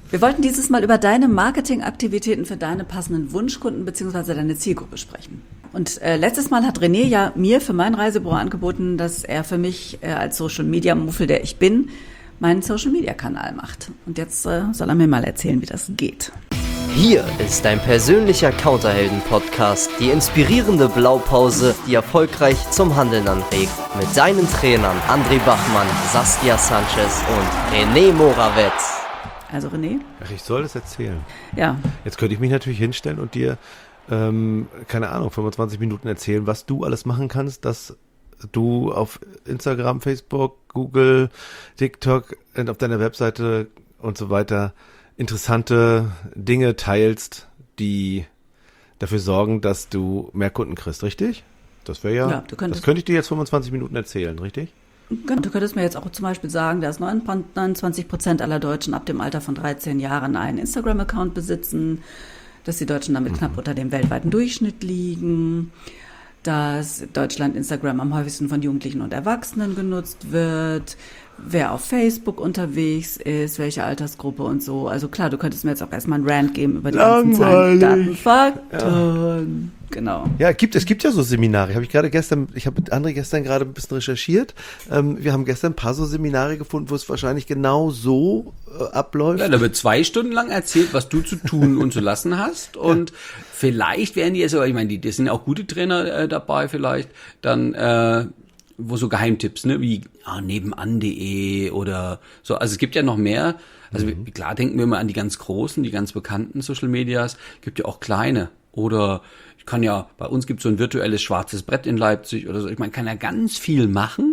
Wir wollten dieses Mal über deine Marketingaktivitäten für deine passenden Wunschkunden bzw. deine Zielgruppe sprechen. Und letztes Mal hat René ja mir für mein Reisebüro angeboten, dass er für mich als Social-Media-Muffel, der ich bin, meinen Social-Media-Kanal macht. Und jetzt soll er mir mal erzählen, wie das geht. Hier ist dein persönlicher Counterhelden-Podcast, die inspirierende Blaupause, die erfolgreich zum Handeln anregt. Mit deinen Trainern André Bachmann, Saskia Sanchez und René Morawetz. Also René? Ach, ich soll das erzählen. Ja. Jetzt könnte ich mich natürlich hinstellen und dir, keine Ahnung, 25 Minuten erzählen, was du alles machen kannst, dass du auf Instagram, Facebook, Google, TikTok und auf deiner Webseite und so weiter interessante Dinge teilst, die dafür sorgen, dass du mehr Kunden kriegst, richtig? Das wäre ja das könnte ich dir jetzt 25 Minuten erzählen, richtig? Du könntest mir jetzt auch zum Beispiel sagen, dass 29% aller Deutschen ab dem Alter von 13 Jahren einen Instagram-Account besitzen, dass die Deutschen damit knapp unter dem weltweiten Durchschnitt liegen, dass Deutschland Instagram am häufigsten von Jugendlichen und Erwachsenen genutzt wird, wer auf Facebook unterwegs ist, welche Altersgruppe und so. Also klar, du könntest mir jetzt auch erstmal einen Rant geben über die ganzen Zahlen, Daten, Fakten. Ja. Genau. Ja, es gibt ja so Seminare. Ich habe mit André gestern gerade ein bisschen recherchiert. Wir haben gestern ein paar so Seminare gefunden, wo es wahrscheinlich genau so abläuft. Ja, da wird 2 Stunden lang erzählt, was du zu tun und zu lassen hast. Und vielleicht werden die aber, ich meine, das sind ja auch gute Trainer dabei vielleicht, dann wo so Geheimtipps, ne, wie nebenan.de oder so. Also es gibt ja noch mehr. Also klar denken wir immer an die ganz großen, die ganz bekannten Social Medias. Gibt ja auch kleine. Oder ich kann ja, bei uns gibt es so ein virtuelles schwarzes Brett in Leipzig oder so. Ich meine, kann ja ganz viel machen.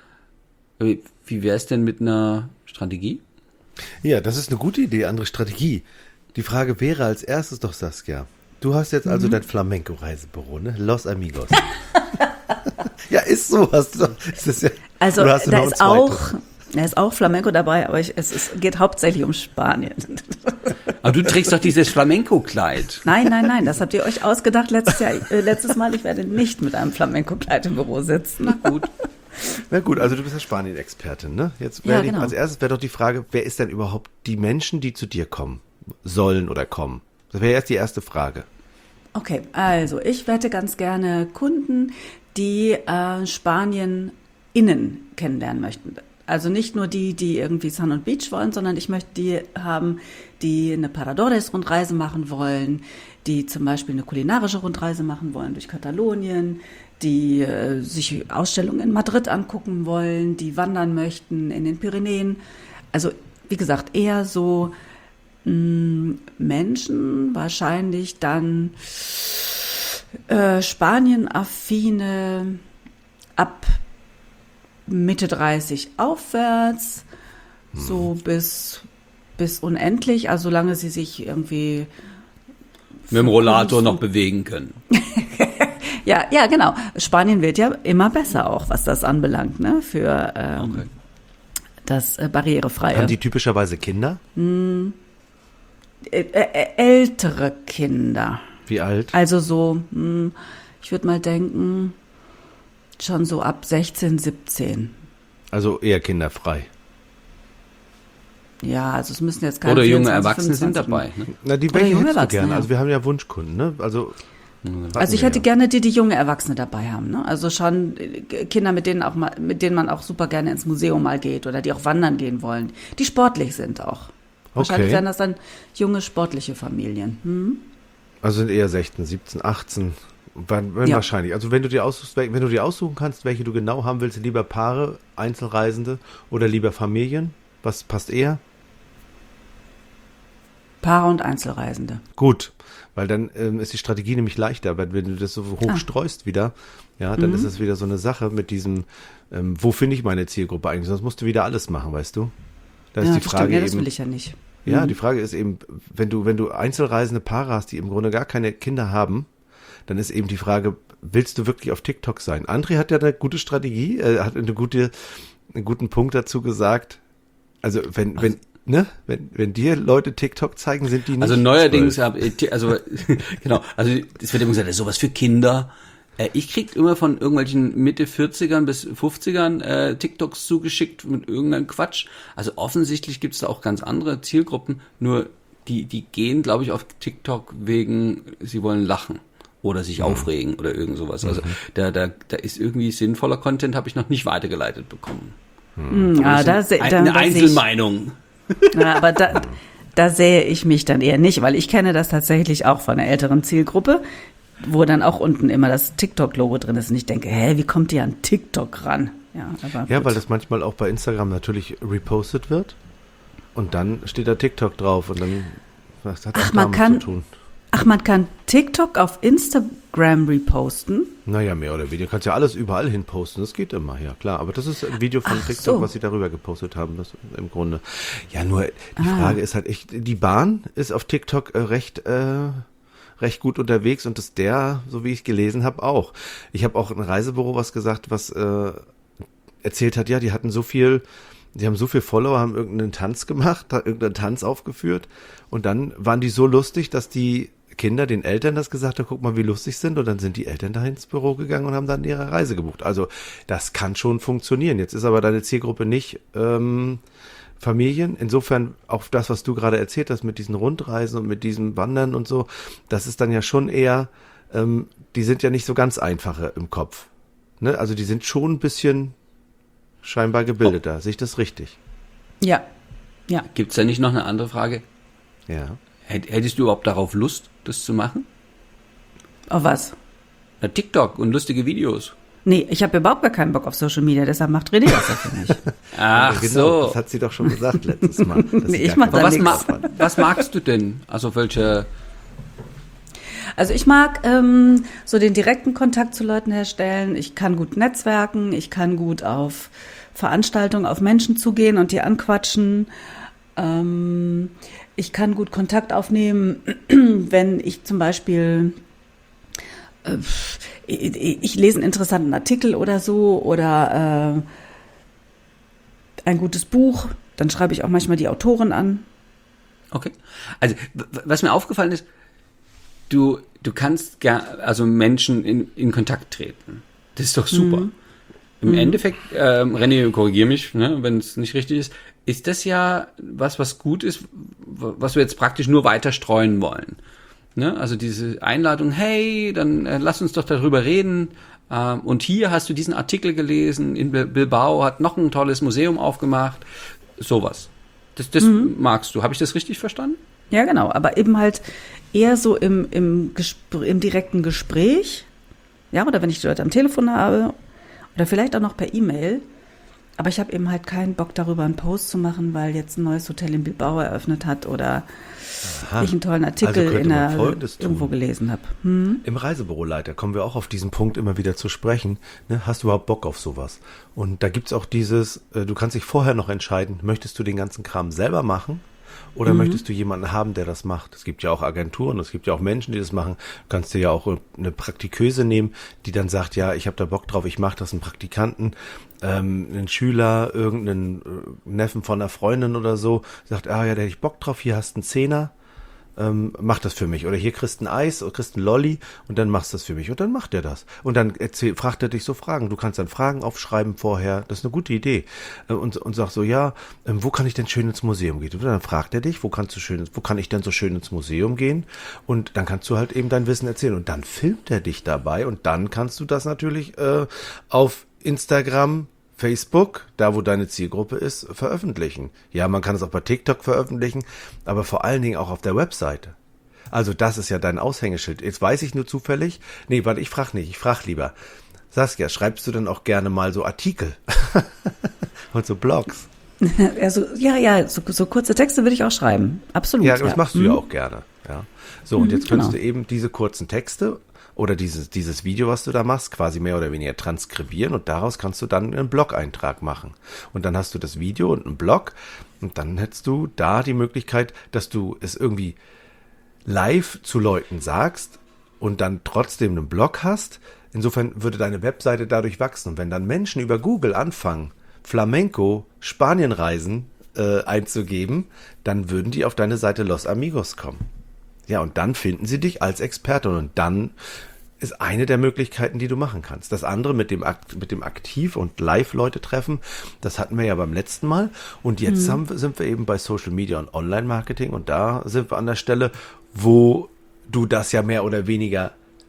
Wie wäre es denn mit einer Strategie? Ja, das ist eine gute Idee, andere Strategie. Die Frage wäre als erstes doch, Saskia, du hast jetzt also dein Flamenco-Reisebüro, ne? Los Amigos. Ja, ist so. Da ist auch Flamenco dabei, aber es geht hauptsächlich um Spanien. Aber du trägst doch dieses Flamenco-Kleid. Nein, das habt ihr euch ausgedacht letztes Mal. Ich werde nicht mit einem Flamenco-Kleid im Büro sitzen. Na gut, also du bist ja Spanien-Expertin, ne? Jetzt genau. Als erstes wäre doch die Frage, wer ist denn überhaupt die Menschen, die zu dir kommen sollen oder kommen? Das wäre jetzt die erste Frage. Okay, also ich wette ganz gerne Kunden, die Spanien innen kennenlernen möchten. Also nicht nur die irgendwie Sun und Beach wollen, sondern ich möchte die haben, die eine Paradores-Rundreise machen wollen, die zum Beispiel eine kulinarische Rundreise machen wollen durch Katalonien, die sich Ausstellungen in Madrid angucken wollen, die wandern möchten in den Pyrenäen. Also wie gesagt, eher so Menschen, wahrscheinlich dann Spanien-affine ab Mitte 30 aufwärts, so bis unendlich, also solange sie sich irgendwie mit dem Rollator noch bewegen können. Ja, genau. Spanien wird ja immer besser auch, was das anbelangt, ne? Für das Barrierefreie. Haben die typischerweise Kinder? Ältere Kinder. Wie alt? Also so, ich würde mal denken, schon so ab 16, 17. Also eher kinderfrei. Ja, also es müssen jetzt keine oder 24, junge Erwachsene 25 sind dabei. Ne? Na, die welche hättest du gerne? Ja. Also wir haben ja Wunschkunden, ne? Also ich hätte gerne die junge Erwachsene dabei haben, ne? Also schon Kinder, mit denen man auch super gerne ins Museum mal geht oder die auch wandern gehen wollen, die sportlich sind auch. Wahrscheinlich wären das dann junge, sportliche Familien. Also sind eher 16, 17, 18. Wahrscheinlich. Also wenn du dir aussuchen kannst, welche du genau haben willst, lieber Paare, Einzelreisende oder lieber Familien, was passt eher? Paare und Einzelreisende. Gut, weil dann ist die Strategie nämlich leichter, weil wenn du das so hoch streust wieder, ja, dann ist es wieder so eine Sache mit diesem, wo finde ich meine Zielgruppe eigentlich? Sonst musst du wieder alles machen, weißt du? Da ist die Frage stimmt, das will ich ja nicht. Ja, die Frage ist eben, wenn du einzelreisende Paare hast, die im Grunde gar keine Kinder haben, dann ist eben die Frage, willst du wirklich auf TikTok sein? André hat ja eine gute Strategie, hat einen guten Punkt dazu gesagt. Also wenn dir Leute TikTok zeigen, sind die nicht. Also neuerdings genau, also es wird immer gesagt, das ist sowas für Kinder. Ich krieg immer von irgendwelchen Mitte 40ern bis 50ern TikToks zugeschickt mit irgendeinem Quatsch. Also offensichtlich gibt's da auch ganz andere Zielgruppen, nur die gehen, glaube ich, auf TikTok wegen, sie wollen lachen oder sich aufregen oder irgend sowas. Also da ist irgendwie sinnvoller Content, habe ich noch nicht weitergeleitet bekommen. Eine Einzelmeinung. Aber da sehe ich mich dann eher nicht, weil ich kenne das tatsächlich auch von einer älteren Zielgruppe, wo dann auch unten immer das TikTok-Logo drin ist und ich denke, wie kommt die an TikTok ran? Ja, weil das manchmal auch bei Instagram natürlich repostet wird und dann steht da TikTok drauf und dann was hat das damit zu tun? Ach, man kann TikTok auf Instagram reposten? Naja, mehr oder weniger. Du kannst ja alles überall hin posten, das geht immer, ja klar. Aber das ist ein Video von TikTok, was sie darüber gepostet haben, das im Grunde. Ja, nur die Frage ist halt echt, die Bahn ist auf TikTok recht gut unterwegs und das so wie ich gelesen habe, auch. Ich habe auch ein Reisebüro was gesagt, was erzählt hat, ja, die haben so viel Follower, haben irgendeinen Tanz gemacht, irgendeinen Tanz aufgeführt und dann waren die so lustig, dass die Kinder den Eltern das gesagt haben, guck mal, wie lustig sind und dann sind die Eltern da ins Büro gegangen und haben dann ihre Reise gebucht. Also das kann schon funktionieren. Jetzt ist aber deine Zielgruppe nicht Familien. Insofern auch das, was du gerade erzählt hast mit diesen Rundreisen und mit diesem Wandern und so, das ist dann ja schon eher, die sind ja nicht so ganz einfache im Kopf. Ne? Also die sind schon ein bisschen scheinbar gebildeter. Sehe ich das richtig? Ja. Gibt's da nicht noch eine andere Frage? Ja. Hättest du überhaupt darauf Lust, das zu machen? Auf was? Na, TikTok und lustige Videos. Nee, ich habe überhaupt gar keinen Bock auf Social Media, deshalb macht René das ja für mich. Ach genau, so. Das hat sie doch schon gesagt letztes Mal. Ich mach da nichts. Was magst du denn? Also welche... Also ich mag so den direkten Kontakt zu Leuten herstellen. Ich kann gut netzwerken. Ich kann gut auf Veranstaltungen, auf Menschen zugehen und die anquatschen. Ich kann gut Kontakt aufnehmen, wenn ich zum Beispiel, ich lese einen interessanten Artikel oder so oder ein gutes Buch. Dann schreibe ich auch manchmal die Autorin an. Okay. Also was mir aufgefallen ist, du kannst also Menschen in Kontakt treten. Das ist doch super. Im Endeffekt, René, korrigier mich, ne, wenn es nicht richtig ist das ja was gut ist, was wir jetzt praktisch nur weiter streuen wollen. Ne? Also diese Einladung, hey, dann lass uns doch darüber reden. Und hier hast du diesen Artikel gelesen, in Bilbao hat noch ein tolles Museum aufgemacht. Sowas. Das magst du. Habe ich das richtig verstanden? Ja, genau. Aber eben halt eher so im direkten Gespräch. Ja, oder wenn ich die Leute am Telefon habe. Oder vielleicht auch noch per E-Mail. Aber ich habe eben halt keinen Bock darüber, einen Post zu machen, weil jetzt ein neues Hotel in Bilbao eröffnet hat oder ich einen tollen Artikel irgendwo gelesen habe. Im Reisebüroleiter kommen wir auch auf diesen Punkt immer wieder zu sprechen. Ne? Hast du überhaupt Bock auf sowas? Und da gibt's auch du kannst dich vorher noch entscheiden, möchtest du den ganzen Kram selber machen? Oder möchtest du jemanden haben, der das macht? Es gibt ja auch Agenturen, es gibt ja auch Menschen, die das machen. Du kannst dir ja auch eine Praktiköse nehmen, die dann sagt, ja, ich habe da Bock drauf, ich mache das, einen Praktikanten, einen Schüler, irgendeinen Neffen von einer Freundin oder so, sagt, da hätte ich Bock drauf, hier hast du einen Zehner, mach das für mich. Oder hier kriegst du ein Eis oder kriegst einen Lolli und dann machst du das für mich. Und dann macht er das. Und dann fragt er dich so Fragen. Du kannst dann Fragen aufschreiben vorher. Das ist eine gute Idee. Und sag so, ja, wo kann ich denn schön ins Museum gehen? Und dann fragt er dich, wo kann ich denn so schön ins Museum gehen? Und dann kannst du halt eben dein Wissen erzählen. Und dann filmt er dich dabei. Und dann kannst du das natürlich auf Instagram, Facebook, da wo deine Zielgruppe ist, veröffentlichen. Ja, man kann es auch bei TikTok veröffentlichen, aber vor allen Dingen auch auf der Webseite. Also das ist ja dein Aushängeschild. Jetzt weiß ich nur zufällig, warte, ich frage nicht, ich frage lieber. Saskia, schreibst du dann auch gerne mal so Artikel und so Blogs? Also, so kurze Texte würde ich auch schreiben. Absolut. Ja, das machst du ja auch gerne. Ja. So, und jetzt könntest du eben diese kurzen Texte oder dieses Video, was du da machst, quasi mehr oder weniger transkribieren und daraus kannst du dann einen Blog-Eintrag machen. Und dann hast du das Video und einen Blog und dann hättest du da die Möglichkeit, dass du es irgendwie live zu Leuten sagst und dann trotzdem einen Blog hast. Insofern würde deine Webseite dadurch wachsen. Und wenn dann Menschen über Google anfangen, Flamenco, Spanienreisen einzugeben, dann würden die auf deine Seite Los Amigos kommen. Ja, und dann finden sie dich als Experte und dann ist eine der Möglichkeiten, die du machen kannst. Das andere mit dem Aktiv- und Live-Leute treffen, das hatten wir ja beim letzten Mal. Und jetzt sind wir eben bei Social Media und Online-Marketing. Und da sind wir an der Stelle, wo du das ja mehr oder weniger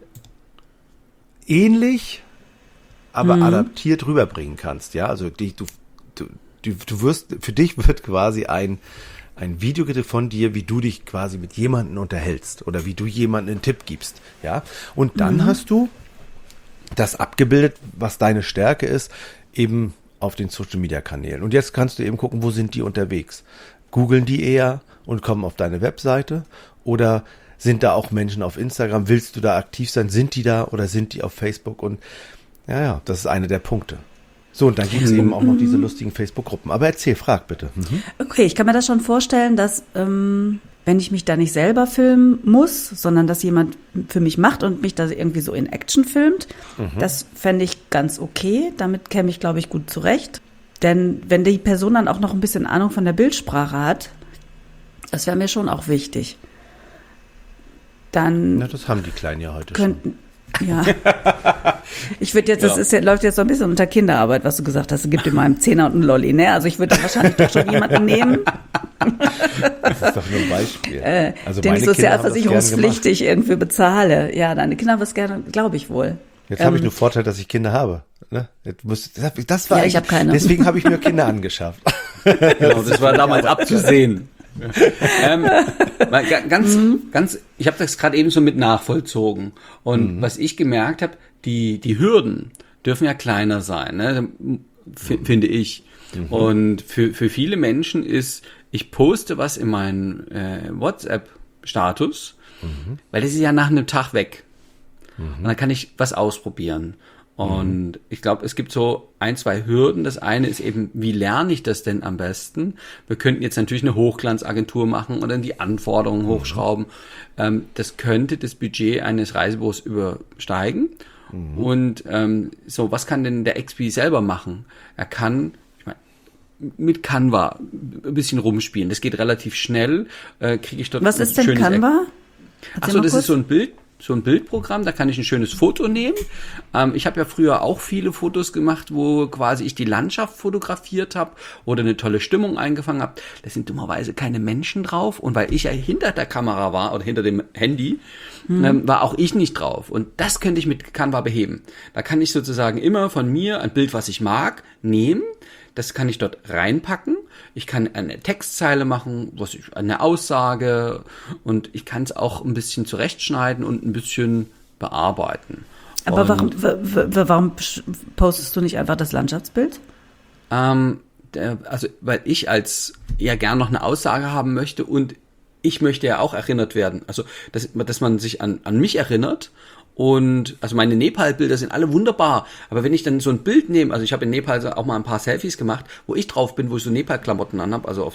ähnlich, aber adaptiert rüberbringen kannst. Ja, also du wirst, für dich wird quasi ein Video von dir, wie du dich quasi mit jemandem unterhältst oder wie du jemandem einen Tipp gibst, ja. Und dann hast du das abgebildet, was deine Stärke ist, eben auf den Social-Media-Kanälen. Und jetzt kannst du eben gucken, wo sind die unterwegs? Googeln die eher und kommen auf deine Webseite oder sind da auch Menschen auf Instagram? Willst du da aktiv sein? Sind die da oder sind die auf Facebook? Und ja, das ist einer der Punkte. So, und dann gibt es eben auch noch diese lustigen Facebook-Gruppen. Aber frag bitte. Okay, ich kann mir das schon vorstellen, dass wenn ich mich da nicht selber filmen muss, sondern dass jemand für mich macht und mich da irgendwie so in Action filmt, das fände ich ganz okay. Damit käme ich, glaube ich, gut zurecht. Denn wenn die Person dann auch noch ein bisschen Ahnung von der Bildsprache hat, das wäre mir schon auch wichtig. Dann das haben die Kleinen ja heute schon. Ja. Ich würde jetzt, läuft jetzt so ein bisschen unter Kinderarbeit, was du gesagt hast. Es gibt in meinem Zehner und einen Lolli, ne? Also ich würde da wahrscheinlich doch schon jemanden nehmen. Das ist doch nur ein Beispiel. Also den ich sozialversicherungspflichtig irgendwie bezahle. Ja, deine Kinder wirst gerne, glaube ich wohl. Jetzt habe ich nur Vorteil, dass ich Kinder habe. Ne? Ich habe keine. Deswegen habe ich mir Kinder angeschafft. Genau, das war damals abzusehen. Ich habe das gerade eben so mit nachvollzogen. Und was ich gemerkt habe, die Hürden dürfen ja kleiner sein, ne? Finde ich. Und für viele Menschen ist, ich poste was in meinen WhatsApp-Status, weil das ist ja nach einem Tag weg. Und dann kann ich was ausprobieren. Und ich glaube, es gibt so 1, 2 Hürden. Das eine ist eben, wie lerne ich das denn am besten? Wir könnten jetzt natürlich eine Hochglanzagentur machen und dann die Anforderungen hochschrauben. Das könnte das Budget eines Reisebüros übersteigen. Und so, was kann denn der XP selber machen? Er kann, ich meine, mit Canva ein bisschen rumspielen. Das geht relativ schnell. Kriege ich dort was ist denn Canva? Achso, das ist so ein Bildprogramm, da kann ich ein schönes Foto nehmen. Ich habe ja früher auch viele Fotos gemacht, wo quasi ich die Landschaft fotografiert habe oder eine tolle Stimmung eingefangen habe. Da sind dummerweise keine Menschen drauf. Und weil ich ja hinter der Kamera war oder hinter dem Handy, war auch ich nicht drauf. Und das könnte ich mit Canva beheben. Da kann ich sozusagen immer von mir ein Bild, was ich mag, nehmen. Das kann ich dort reinpacken. Ich kann eine Textzeile machen, eine Aussage, und ich kann es auch ein bisschen zurechtschneiden und ein bisschen bearbeiten. Aber warum postest du nicht einfach das Landschaftsbild? Also, weil ich ja gern noch eine Aussage haben möchte und ich möchte ja auch erinnert werden. Also, dass man sich an mich erinnert. Und also meine Nepal-Bilder sind alle wunderbar, aber wenn ich dann so ein Bild nehme, also ich habe in Nepal auch mal ein paar Selfies gemacht, wo ich drauf bin, wo ich so Nepal-Klamotten anhab, also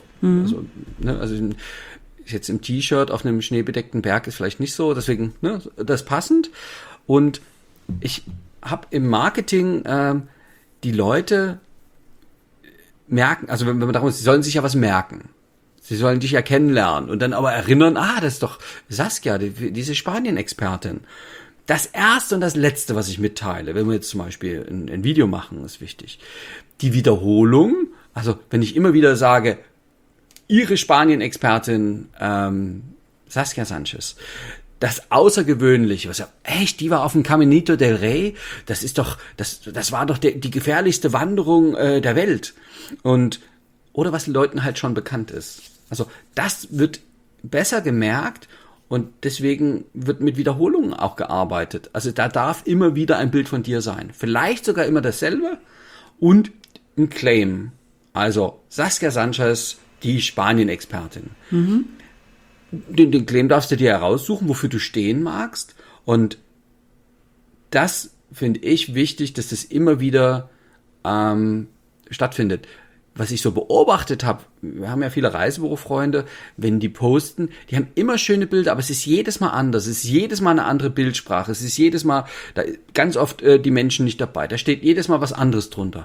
jetzt im T-Shirt auf einem schneebedeckten Berg ist vielleicht nicht so, deswegen das passend. Und ich habe im Marketing die Leute merken, also wenn man darum ist, sie sollen sich ja was merken. Sie sollen dich ja kennenlernen und dann aber erinnern, das ist doch Saskia, diese Spanien-Expertin. Das erste und das letzte, was ich mitteile, wenn wir jetzt zum Beispiel ein Video machen, ist wichtig. Die Wiederholung, also wenn ich immer wieder sage, Ihre Spanien-Expertin Saskia Sanchez, das Außergewöhnliche, was ja, echt, die war auf dem Caminito del Rey, das war doch die gefährlichste Wanderung der Welt. Oder was den Leuten halt schon bekannt ist. Also das wird besser gemerkt. Und deswegen wird mit Wiederholungen auch gearbeitet. Also da darf immer wieder ein Bild von dir sein. Vielleicht sogar immer dasselbe und ein Claim. Also Saskia Sanchez, die Spanien-Expertin. Den Claim darfst du dir heraussuchen, wofür du stehen magst. Und das finde ich wichtig, dass das immer wieder stattfindet. Was ich so beobachtet habe, wir haben ja viele Reisebürofreunde, wenn die posten, die haben immer schöne Bilder, aber es ist jedes Mal anders, es ist jedes Mal eine andere Bildsprache, es ist jedes Mal, da ganz oft die Menschen nicht dabei, da steht jedes Mal was anderes drunter.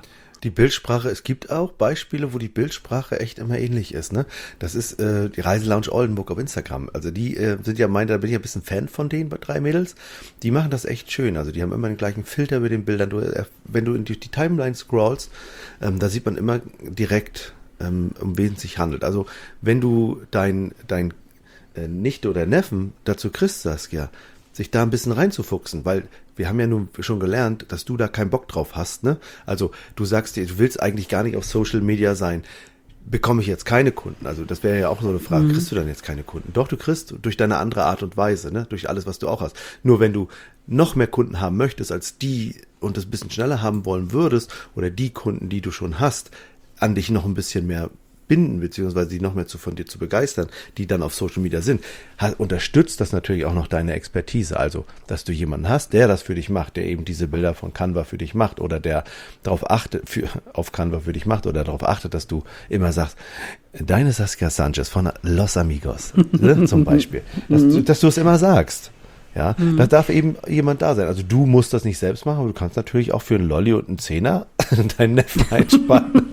Die Bildsprache, es gibt auch Beispiele, wo die Bildsprache echt immer ähnlich ist, ne? Das ist die Reiselounge Oldenburg auf Instagram. Also die sind ja da bin ich ein bisschen Fan von denen, bei 3 Mädels. Die machen das echt schön. Also die haben immer den gleichen Filter mit den Bildern. Wenn du durch die Timeline scrollst, da sieht man immer direkt, um wen es sich handelt. Also wenn du dein Nichte oder Neffen dazu kriegst, Saskia, sich da ein bisschen reinzufuchsen, weil wir haben ja nun schon gelernt, dass du da keinen Bock drauf hast, ne? Also du sagst dir, du willst eigentlich gar nicht auf Social Media sein. Bekomme ich jetzt keine Kunden? Also das wäre ja auch so eine Frage, kriegst du dann jetzt keine Kunden? Doch, du kriegst durch deine andere Art und Weise, ne? Durch alles, was du auch hast. Nur wenn du noch mehr Kunden haben möchtest als die und das ein bisschen schneller haben wollen würdest oder die Kunden, die du schon hast, an dich noch ein bisschen mehr binden, beziehungsweise die noch mehr von dir zu begeistern, die dann auf Social Media sind, unterstützt das natürlich auch noch deine Expertise. Also, dass du jemanden hast, der das für dich macht, der eben diese Bilder von Canva für dich macht oder der darauf achtet, auf Canva für dich macht oder darauf achtet, dass du immer sagst, deine Saskia Sanchez von Los Amigos, ne, zum Beispiel, dass du es immer sagst. Ja, da darf eben jemand da sein. Also du musst das nicht selbst machen, aber du kannst natürlich auch für einen Lolli und einen Zehner deinen Neffen einspannen.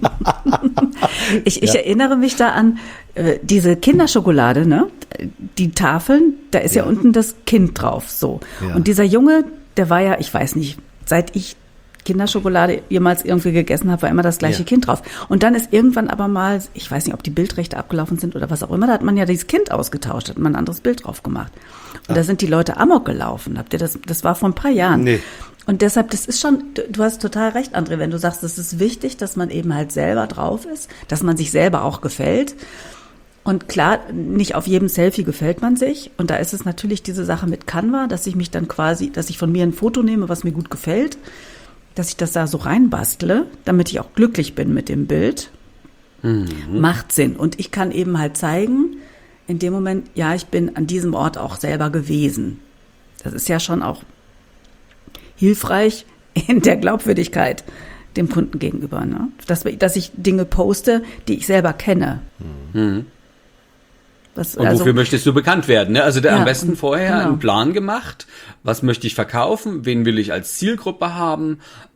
Ich erinnere mich da an diese Kinderschokolade, ne? Die Tafeln, da ist ja unten das Kind drauf, so. Ja. Und dieser Junge, der war ja, ich weiß nicht, seit ich Kinderschokolade jemals irgendwie gegessen habe, war immer das gleiche Kind drauf. Und dann ist irgendwann aber mal, ich weiß nicht, ob die Bildrechte abgelaufen sind oder was auch immer, da hat man ja dieses Kind ausgetauscht, hat man ein anderes Bild drauf gemacht. Und da sind die Leute amok gelaufen. Habt ihr das war vor ein paar Jahren. Nee. Und deshalb, das ist schon, du hast total recht, André, wenn du sagst, es ist wichtig, dass man eben halt selber drauf ist, dass man sich selber auch gefällt. Und klar, nicht auf jedem Selfie gefällt man sich. Und da ist es natürlich diese Sache mit Canva, dass ich mich dann dass ich von mir ein Foto nehme, was mir gut gefällt, dass ich das da so reinbastle, damit ich auch glücklich bin mit dem Bild, macht Sinn. Und ich kann eben halt zeigen, in dem Moment, ja, ich bin an diesem Ort auch selber gewesen. Das ist ja schon auch hilfreich in der Glaubwürdigkeit dem Kunden gegenüber, ne? Dass ich Dinge poste, die ich selber kenne. Mhm. Und wofür möchtest du bekannt werden? Ne? Also am besten vorher einen Plan gemacht. Was möchte ich verkaufen? Wen will ich als Zielgruppe haben?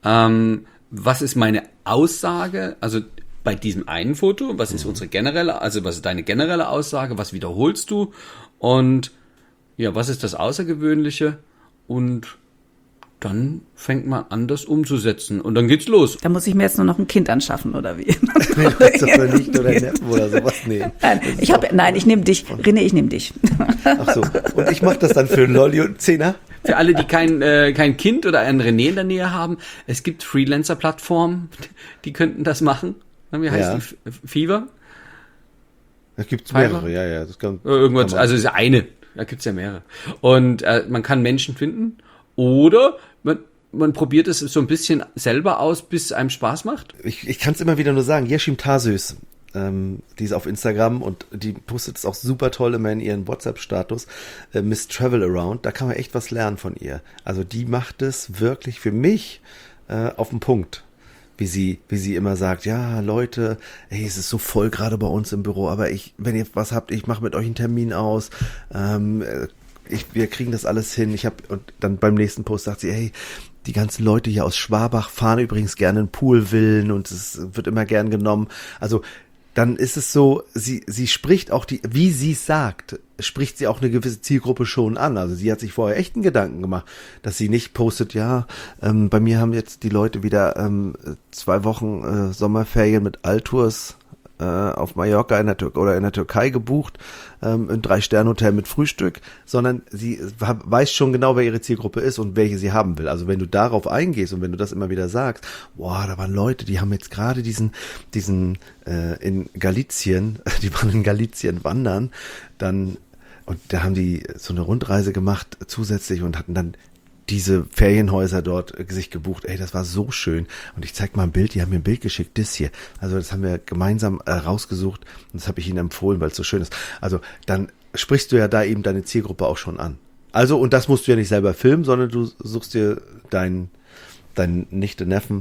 Was ist meine Aussage? Also bei diesem einen Foto, was ist unsere generelle, also was ist deine generelle Aussage? Was wiederholst du? Und ja, was ist das Außergewöhnliche? Und dann fängt man an, das umzusetzen. Und dann geht's los. Da muss ich mir jetzt nur noch ein Kind anschaffen, oder wie? Nicht oder Neffen oder sowas nehmen. Nein, ich nehme dich. René, ich nehme dich. Ach so. Und ich mache das dann für einen Lolli und einen Zehner? Für alle, die kein Kind oder einen René in der Nähe haben, es gibt Freelancer-Plattformen, die könnten das machen. Wie heißt die? Fever? Da gibt's mehrere, ja. Das irgendwas, also es ist eine. Da gibt's ja mehrere. Und man kann Menschen finden. Oder man probiert es so ein bisschen selber aus, bis es einem Spaß macht. Ich kann es immer wieder nur sagen, Yeşim Tasöz, die ist auf Instagram und die postet es auch super toll immer in ihren WhatsApp-Status, Miss Travel Around, da kann man echt was lernen von ihr. Also die macht es wirklich für mich auf den Punkt. Wie sie immer sagt, ja, Leute, ey, es ist so voll gerade bei uns im Büro, aber wenn ihr was habt, ich mache mit euch einen Termin aus, wir kriegen das alles hin. Und dann beim nächsten Post sagt sie, hey, die ganzen Leute hier aus Schwabach fahren übrigens gerne in Poolvillen und es wird immer gern genommen. Also dann ist es so, sie spricht auch wie sie es sagt, spricht sie auch eine gewisse Zielgruppe schon an. Also sie hat sich vorher echt einen Gedanken gemacht, dass sie nicht postet, bei mir haben jetzt die Leute wieder 2 Wochen Sommerferien mit Altours auf Mallorca in der Türkei gebucht, ein 3-Sterne-Hotel mit Frühstück, sondern sie weiß schon genau, wer ihre Zielgruppe ist und welche sie haben will. Also wenn du darauf eingehst und wenn du das immer wieder sagst, da waren Leute, die haben jetzt gerade diesen in Galicien, die waren in Galicien wandern, und da haben die so eine Rundreise gemacht zusätzlich und hatten dann diese Ferienhäuser dort sich gebucht. Ey, das war so schön. Und ich zeig mal ein Bild, die haben mir ein Bild geschickt, das hier. Also das haben wir gemeinsam rausgesucht und das habe ich ihnen empfohlen, weil es so schön ist. Also dann sprichst du ja da eben deine Zielgruppe auch schon an. Also, und das musst du ja nicht selber filmen, sondern du suchst dir deinen Nichte-Neffen.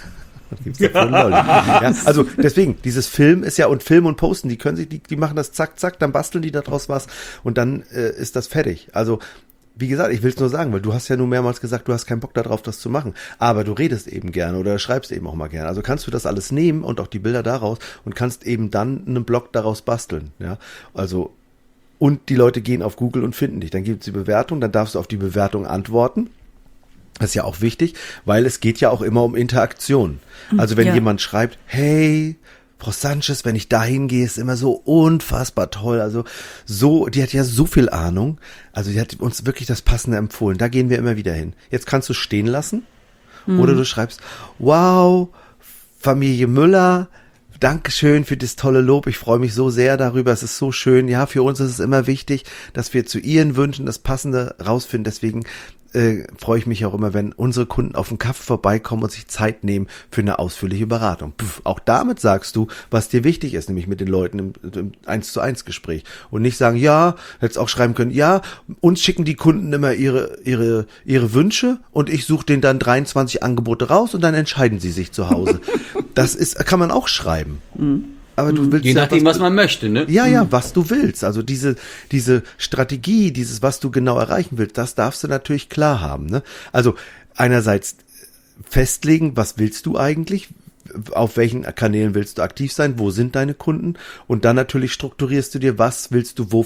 Ja, also deswegen, dieses Film ist ja, und Film und Posten, die machen das zack, zack, dann basteln die daraus was und dann ist das fertig. Also wie gesagt, ich will es nur sagen, weil du hast ja nur mehrmals gesagt, du hast keinen Bock darauf, das zu machen. Aber du redest eben gerne oder schreibst eben auch mal gerne. Also kannst du das alles nehmen und auch die Bilder daraus und kannst eben dann einen Blog daraus basteln. Ja, also und die Leute gehen auf Google und finden dich. Dann gibt es die Bewertung, dann darfst du auf die Bewertung antworten. Das ist ja auch wichtig, weil es geht ja auch immer um Interaktion. Also wenn jemand schreibt, hey, Frau Sanchez, wenn ich da hingehe, ist immer so unfassbar toll. Also so, die hat ja so viel Ahnung. Also die hat uns wirklich das Passende empfohlen. Da gehen wir immer wieder hin. Jetzt kannst du stehen lassen oder du schreibst, wow, Familie Müller, Dankeschön für das tolle Lob. Ich freue mich so sehr darüber. Es ist so schön. Ja, für uns ist es immer wichtig, dass wir zu Ihren Wünschen das Passende rausfinden. Deswegen freue ich mich auch immer, wenn unsere Kunden auf den Kaffee vorbeikommen und sich Zeit nehmen für eine ausführliche Beratung. Auch damit sagst du, was dir wichtig ist, nämlich mit den Leuten im 1:1 Gespräch. Und nicht sagen, ja, hättest auch schreiben können, ja, uns schicken die Kunden immer ihre Wünsche und ich suche denen dann 23 Angebote raus und dann entscheiden sie sich zu Hause. Kann man auch schreiben. Aber du willst je nachdem, was man möchte, ne? Ja, was du willst. Also diese Strategie, dieses, was du genau erreichen willst, das darfst du natürlich klar haben, ne? Also einerseits festlegen, was willst du eigentlich? Auf welchen Kanälen willst du aktiv sein? Wo sind deine Kunden? Und dann natürlich strukturierst du dir, was willst du wo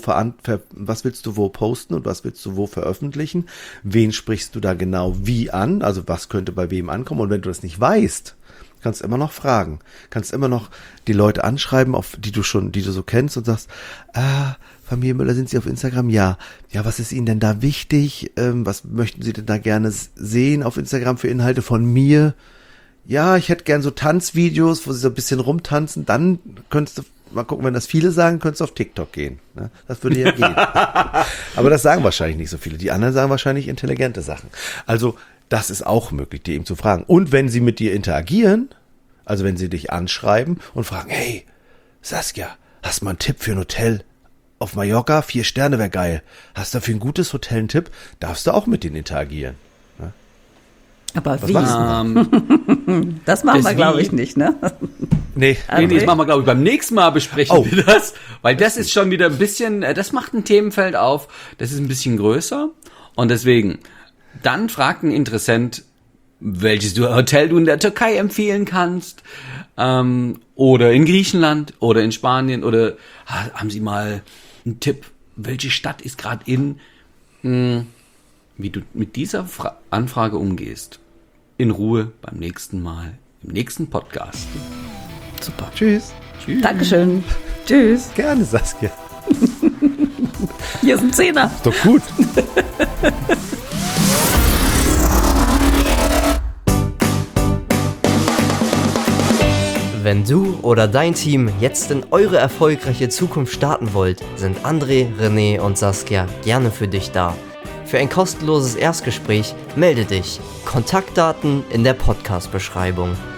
posten und was willst du wo veröffentlichen? Wen sprichst du da genau wie an? Also was könnte bei wem ankommen? Und wenn du das nicht weißt, kannst immer noch fragen, kannst immer noch die Leute anschreiben, die du so kennst und sagst, Familie Müller, sind Sie auf Instagram? Ja, was ist Ihnen denn da wichtig? Was möchten Sie denn da gerne sehen auf Instagram für Inhalte von mir? Ja, ich hätte gern so Tanzvideos, wo Sie so ein bisschen rumtanzen, dann könntest du mal gucken, wenn das viele sagen, könntest du auf TikTok gehen. Ne? Das würde ja gehen. Aber das sagen wahrscheinlich nicht so viele. Die anderen sagen wahrscheinlich intelligente Sachen. Also das ist auch möglich, die eben zu fragen. Und wenn sie mit dir interagieren, also wenn sie dich anschreiben und fragen, hey, Saskia, hast du mal einen Tipp für ein Hotel auf Mallorca? 4 Sterne wäre geil. Hast du für ein gutes Hotel einen Tipp? Darfst du auch mit denen interagieren. Ne? Aber wie? Das machen wir, glaube ich, nicht, ne? Nee, das machen wir, glaube ich, beim nächsten Mal besprechen wir das. Weil das ist schon wieder ein bisschen, das macht ein Themenfeld auf, das ist ein bisschen größer. Und deswegen, dann fragt ein Interessent, welches Hotel du in der Türkei empfehlen kannst, oder in Griechenland oder in Spanien, oder haben Sie mal einen Tipp, welche Stadt ist gerade wie du mit dieser Anfrage umgehst. In Ruhe beim nächsten Mal, im nächsten Podcast. Super. Tschüss. Dankeschön. Tschüss. Gerne, Saskia. Hier ist ein Zehner. Ist doch gut. Wenn du oder dein Team jetzt in eure erfolgreiche Zukunft starten wollt, sind André, René und Saskia gerne für dich da. Für ein kostenloses Erstgespräch melde dich. Kontaktdaten in der Podcast-Beschreibung.